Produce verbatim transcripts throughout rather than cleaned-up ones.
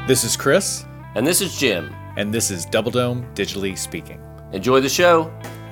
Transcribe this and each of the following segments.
This is Chris. And this is Jim. And this is Double Dome Digitally Speaking. Enjoy the show.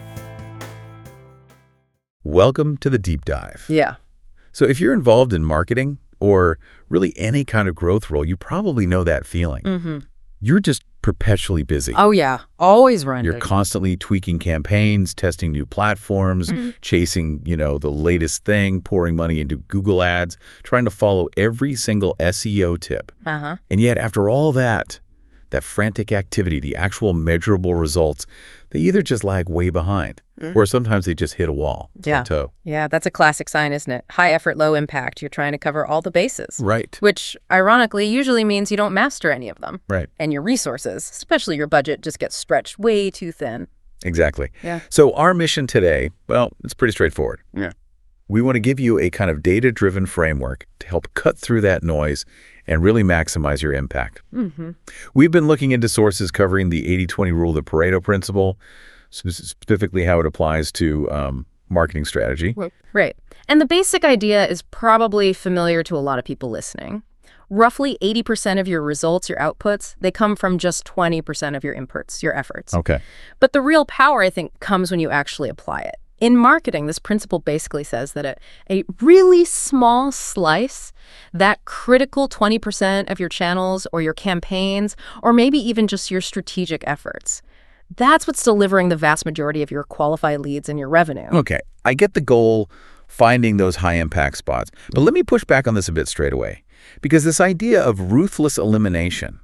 Welcome to the deep dive. Yeah. So if you're involved in marketing or really any kind of growth role, you probably know that feeling. Mm-hmm. You're just perpetually busy. Oh, yeah. Always running. You're constantly tweaking campaigns, testing new platforms, mm-hmm. chasing, you know, the latest thing, pouring money into Google ads, trying to follow every single S E O tip. Uh-huh. And yet, after all that, that frantic activity, the actual measurable results, they either just lag way behind mm-hmm. or sometimes they just hit a wall. Yeah. Plateau. Yeah, that's a classic sign, isn't it? High effort, low impact. You're trying to cover all the bases. Right. Which, ironically, usually means you don't master any of them. Right. And your resources, especially your budget, just gets stretched way too thin. Exactly. Yeah. So our mission today, well, it's pretty straightforward. Yeah. We want to give you a kind of data-driven framework to help cut through that noise and really maximize your impact. Mm-hmm. We've been looking into sources covering the eighty twenty rule, the Pareto principle, specifically how it applies to um, marketing strategy. Right. And the basic idea is probably familiar to a lot of people listening. Roughly eighty percent of your results, your outputs, they come from just twenty percent of your inputs, your efforts. Okay. But the real power, I think, comes when you actually apply it. In marketing, this principle basically says that a, a really small slice, that critical twenty percent of your channels or your campaigns, or maybe even just your strategic efforts, that's what's delivering the vast majority of your qualified leads and your revenue. Okay, I get the goal, finding those high-impact spots. But let me push back on this a bit straight away. Because this idea of ruthless elimination,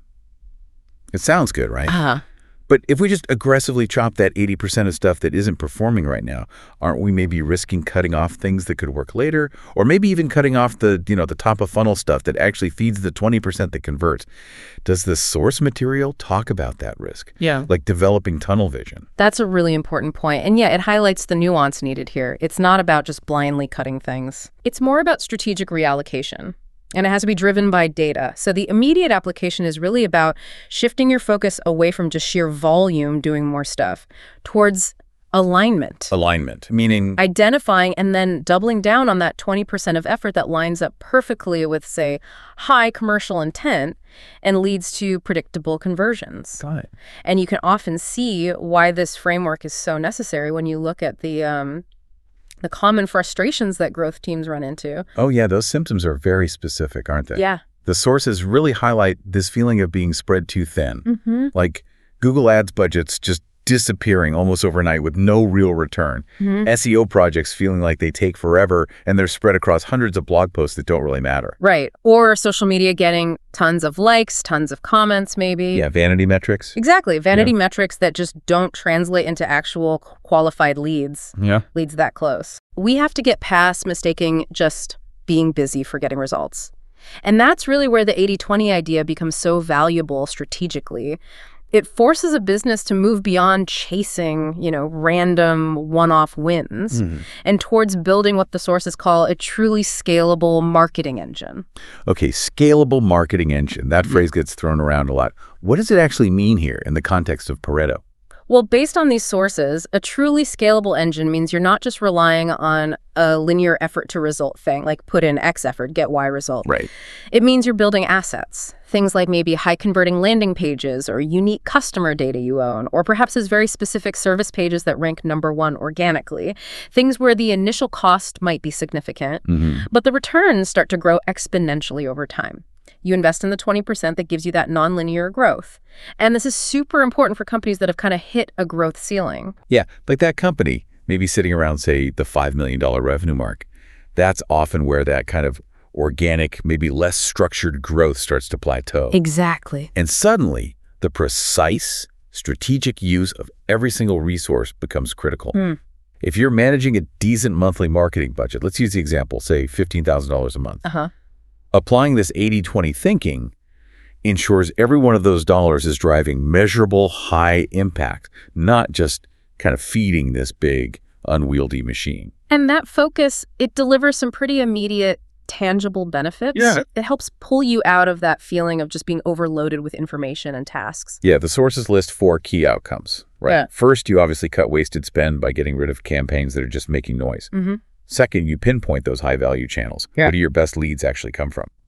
it sounds good, right? Uh-huh. But if we just aggressively chop that eighty percent of stuff that isn't performing right now, aren't we maybe risking cutting off things that could work later? Or maybe even cutting off the, you know, the top of funnel stuff that actually feeds the twenty percent that converts. Does the source material talk about that risk? Yeah. Like developing tunnel vision. That's a really important point. And yeah, it highlights the nuance needed here. It's not about just blindly cutting things. It's more about strategic reallocation. And it has to be driven by data. So the immediate application is really about shifting your focus away from just sheer volume doing more stuff towards alignment. Alignment, meaning? Identifying and then doubling down on that twenty percent of effort that lines up perfectly with, say, high commercial intent and leads to predictable conversions. Got it. And you can often see why this framework is so necessary when you look at the um, the common frustrations that growth teams run into. Oh, yeah, those symptoms are very specific, aren't they? Yeah. The sources really highlight this feeling of being spread too thin. Mm-hmm. Like Google Ads budgets just disappearing almost overnight with no real return. Mm-hmm. S E O projects feeling like they take forever and they're spread across hundreds of blog posts that don't really matter. Right. Or social media getting tons of likes, tons of comments maybe. Yeah, vanity metrics. Exactly. Vanity yeah. metrics that just don't translate into actual qualified leads. Yeah. Leads that close. We have to get past mistaking just being busy for getting results. And that's really where the eighty twenty idea becomes so valuable strategically. It forces a business to move beyond chasing, you know, random one-off wins mm-hmm. and towards building what the sources call a truly scalable marketing engine. Okay, scalable marketing engine. That mm-hmm. phrase gets thrown around a lot. What does it actually mean here in the context of Pareto? Well, based on these sources, a truly scalable engine means you're not just relying on a linear effort to result thing, like put in X effort, get Y result. Right. It means you're building assets, things like maybe high converting landing pages or unique customer data you own, or perhaps as very specific service pages that rank number one organically, things where the initial cost might be significant, mm-hmm. but the returns start to grow exponentially over time. You invest in the twenty percent that gives you that nonlinear growth. And this is super important for companies that have kind of hit a growth ceiling. Yeah, like that company, maybe sitting around, say, the five million dollars revenue mark. That's often where that kind of organic, maybe less structured growth starts to plateau. Exactly. And suddenly, the precise, strategic use of every single resource becomes critical. Mm. If you're managing a decent monthly marketing budget, let's use the example, say fifteen thousand dollars a month. Uh-huh. Applying this eighty twenty thinking ensures every one of those dollars is driving measurable high impact, not just kind of feeding this big, unwieldy machine. And that focus, it delivers some pretty immediate, tangible benefits. Yeah. It helps pull you out of that feeling of just being overloaded with information and tasks. Yeah, the sources list four key outcomes, right? Yeah. First, you obviously cut wasted spend by getting rid of campaigns that are just making noise. Mm-hmm. Second, you pinpoint those high-value channels. Yeah. Where do your best leads actually come from?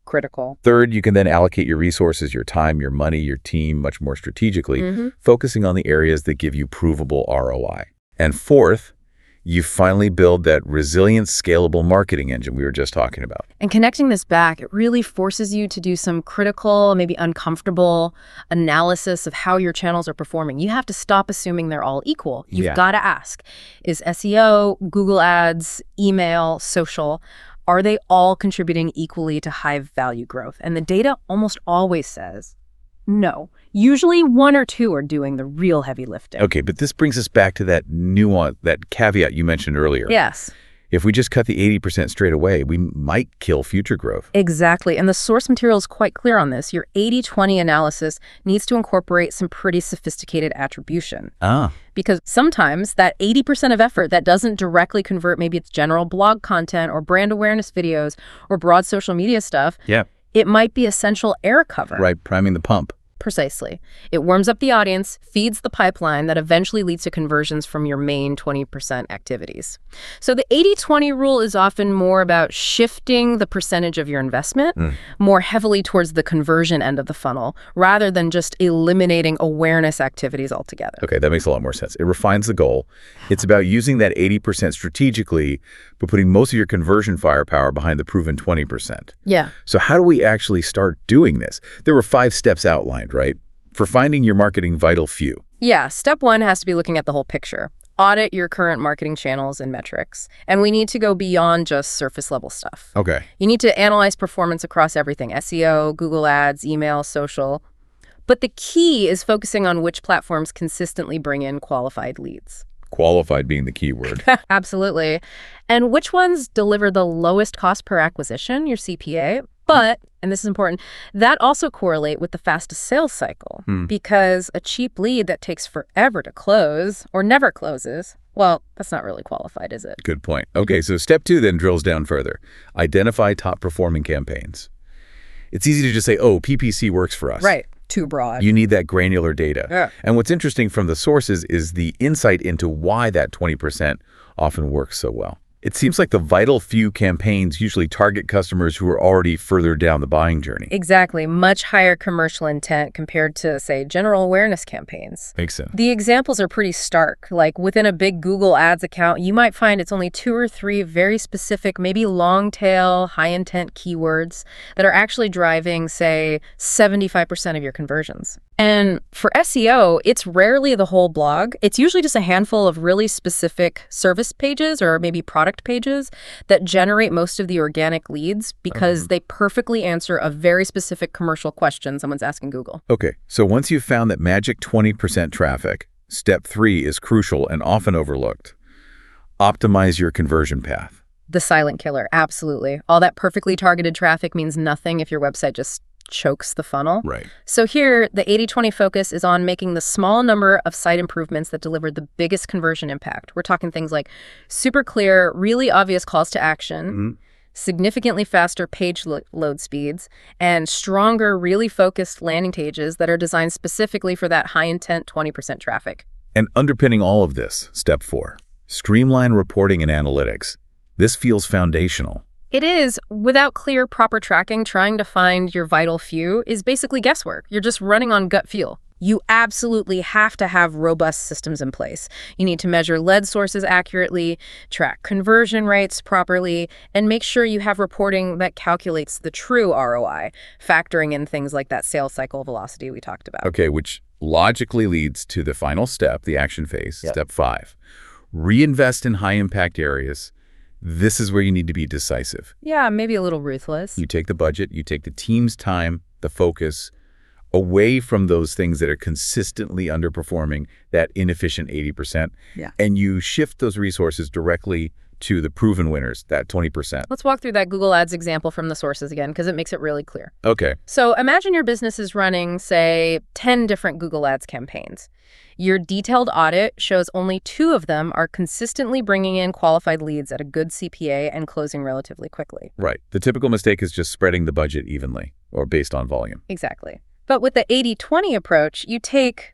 critical. Third, you can then allocate your resources, your time, your money, your team much more strategically, Mm-hmm. focusing on the areas that give you provable R O I. And fourth, you finally build that resilient, scalable marketing engine we were just talking about. And connecting this back, it really forces you to do some critical, maybe uncomfortable analysis of how your channels are performing. You have to stop assuming they're all equal. You've Yeah. got to ask, is S E O, Google Ads, email, social, are they all contributing equally to high value growth? And the data almost always says no. Usually one or two are doing the real heavy lifting. Okay, but this brings us back to that nuance, that caveat you mentioned earlier. Yes. If we just cut the eighty percent straight away, we might kill future growth. Exactly. And the source material is quite clear on this. Your eighty twenty analysis needs to incorporate some pretty sophisticated attribution. Ah. Because sometimes that eighty percent of effort that doesn't directly convert, maybe it's general blog content or brand awareness videos or broad social media stuff, Yeah. it might be essential air cover. Right, priming the pump. Precisely. It warms up the audience, feeds the pipeline that eventually leads to conversions from your main twenty percent activities. So the eighty twenty rule is often more about shifting the percentage of your investment Mm. more heavily towards the conversion end of the funnel, rather than just eliminating awareness activities altogether. Okay, that makes a lot more sense. It refines the goal. It's about using that eighty percent strategically, but putting most of your conversion firepower behind the proven twenty percent. Yeah. So how do we actually start doing this? There were five steps outlined, right? For finding your marketing vital few. Yeah, step one has to be looking at the whole picture. Audit your current marketing channels and metrics. And we need to go beyond just surface level stuff. Okay. You need to analyze performance across everything, S E O, Google Ads, email, social. But the key is focusing on which platforms consistently bring in qualified leads. Qualified being the key word. Absolutely. And which ones deliver the lowest cost per acquisition, your C P A. But, and this is important, that also correlate with the fastest sales cycle. Hmm. Because a cheap lead that takes forever to close or never closes, well, that's not really qualified, is it? Good point. Okay, so step two then drills down further. Identify top performing campaigns. It's easy to just say, oh, P P C works for us. Right. Too broad. You need that granular data. Yeah. And what's interesting from the sources is the insight into why that twenty percent often works so well. It seems like the vital few campaigns usually target customers who are already further down the buying journey. Exactly. Much higher commercial intent compared to, say, general awareness campaigns. Makes sense. The examples are pretty stark. Like within a big Google Ads account, you might find it's only two or three very specific, maybe long tail, high intent keywords that are actually driving, say, seventy-five percent of your conversions. And for S E O, it's rarely the whole blog. It's usually just a handful of really specific service pages or maybe product pages that generate most of the organic leads because Um. they perfectly answer a very specific commercial question someone's asking Google. Okay, so once you've found that magic twenty percent traffic, step three is crucial and often overlooked. Optimize your conversion path. The silent killer, absolutely. All that perfectly targeted traffic means nothing if your website just chokes the funnel. Right. So here, the eighty twenty focus is on making the small number of site improvements that deliver the biggest conversion impact. We're talking things like super clear, really obvious calls to action, Mm-hmm. significantly faster page lo- load speeds, and stronger, really focused landing pages that are designed specifically for that high-intent twenty percent traffic. And underpinning all of this, step four, streamline reporting and analytics. This feels foundational. It is. Without clear, proper tracking, trying to find your vital few is basically guesswork. You're just running on gut feel. You absolutely have to have robust systems in place. You need to measure lead sources accurately, track conversion rates properly, and make sure you have reporting that calculates the true R O I, factoring in things like that sales cycle velocity we talked about. Okay, which logically leads to the final step, the action phase, Yep. step five. Reinvest in high-impact areas. This is where you need to be decisive. Yeah, maybe a little ruthless. You take the budget, you take the team's time, the focus, away from those things that are consistently underperforming, that inefficient eighty percent, Yeah. and you shift those resources directly to the proven winners, that twenty percent. Let's walk through that Google Ads example from the sources again, because it makes it really clear. Okay. So imagine your business is running, say, ten different Google Ads campaigns. Your detailed audit shows only two of them are consistently bringing in qualified leads at a good C P A and closing relatively quickly. Right. The typical mistake is just spreading the budget evenly or based on volume. Exactly. But with the eighty twenty approach, you take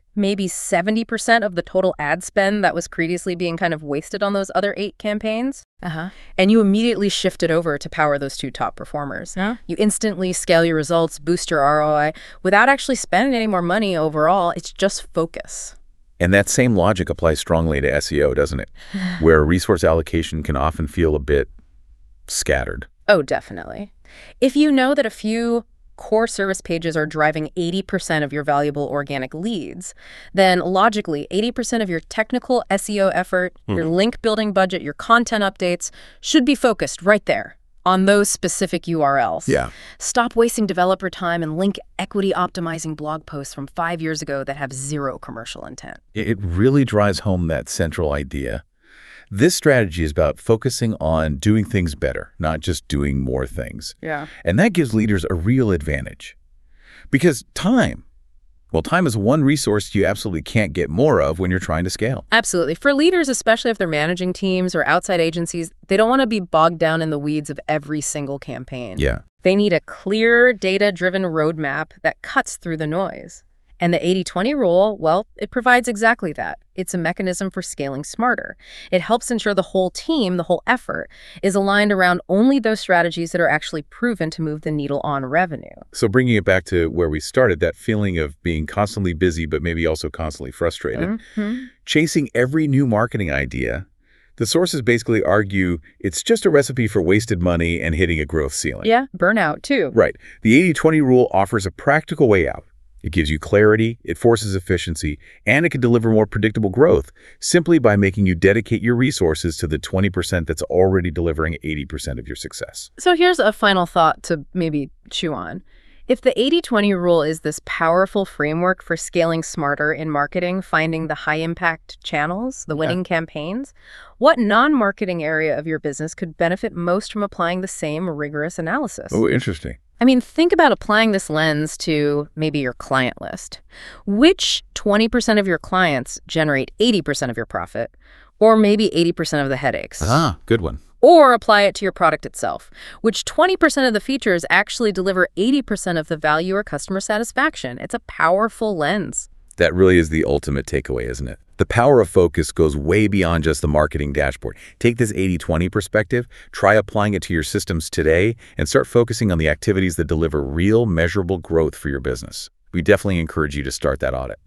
maybe seventy percent of the total ad spend that was previously being kind of wasted on those other eight campaigns. Uh-huh. And you immediately shift it over to power those two top performers. Huh? You instantly scale your results, boost your R O I without actually spending any more money overall. It's just focus. And that same logic applies strongly to S E O, doesn't it? Where resource allocation can often feel a bit scattered. Oh, definitely. If you know that a few core service pages are driving eighty percent of your valuable organic leads, then logically, eighty percent of your technical S E O effort, mm. your link building budget, your content updates should be focused right there on those specific U R Ls. Yeah. Stop wasting developer time and link equity optimizing blog posts from five years ago that have zero commercial intent. It really drives home that central idea. This strategy is about focusing on doing things better, not just doing more things. Yeah. And that gives leaders a real advantage. Because time, well, time is one resource you absolutely can't get more of when you're trying to scale. Absolutely. For leaders, especially if they're managing teams or outside agencies, they don't want to be bogged down in the weeds of every single campaign. Yeah. They need a clear, data-driven roadmap that cuts through the noise. And the eighty twenty rule, well, it provides exactly that. It's a mechanism for scaling smarter. It helps ensure the whole team, the whole effort, is aligned around only those strategies that are actually proven to move the needle on revenue. So bringing it back to where we started, that feeling of being constantly busy, but maybe also constantly frustrated, Mm-hmm. chasing every new marketing idea, the sources basically argue it's just a recipe for wasted money and hitting a growth ceiling. Yeah, burnout too. Right. The eighty twenty rule offers a practical way out. It gives you clarity, it forces efficiency, and it can deliver more predictable growth simply by making you dedicate your resources to the twenty percent that's already delivering eighty percent of your success. So here's a final thought to maybe chew on. If the eighty twenty rule is this powerful framework for scaling smarter in marketing, finding the high-impact channels, the winning yeah. campaigns, what non-marketing area of your business could benefit most from applying the same rigorous analysis? Oh, interesting. I mean, think about applying this lens to maybe your client list. Which twenty percent of your clients generate eighty percent of your profit, or maybe eighty percent of the headaches? Ah, good one. Or apply it to your product itself. Which twenty percent of the features actually deliver eighty percent of the value or customer satisfaction? It's a powerful lens. That really is the ultimate takeaway, isn't it? The power of focus goes way beyond just the marketing dashboard. Take this eighty twenty perspective, try applying it to your systems today, and start focusing on the activities that deliver real, measurable growth for your business. We definitely encourage you to start that audit.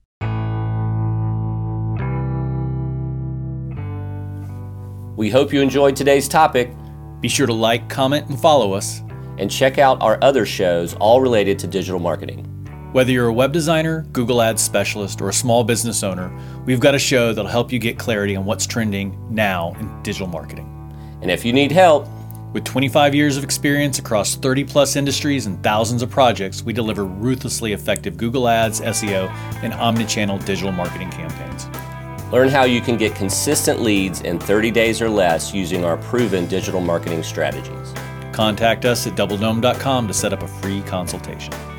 We hope you enjoyed today's topic. Be sure to like, comment, and follow us. And check out our other shows, all related to digital marketing. Whether you're a web designer, Google Ads specialist, or a small business owner, we've got a show that'll help you get clarity on what's trending now in digital marketing. And if you need help, with twenty-five years of experience across thirty plus industries and thousands of projects, we deliver ruthlessly effective Google Ads, S E O, and omnichannel digital marketing campaigns. Learn how you can get consistent leads in thirty days or less using our proven digital marketing strategies. Contact us at double dome dot com to set up a free consultation.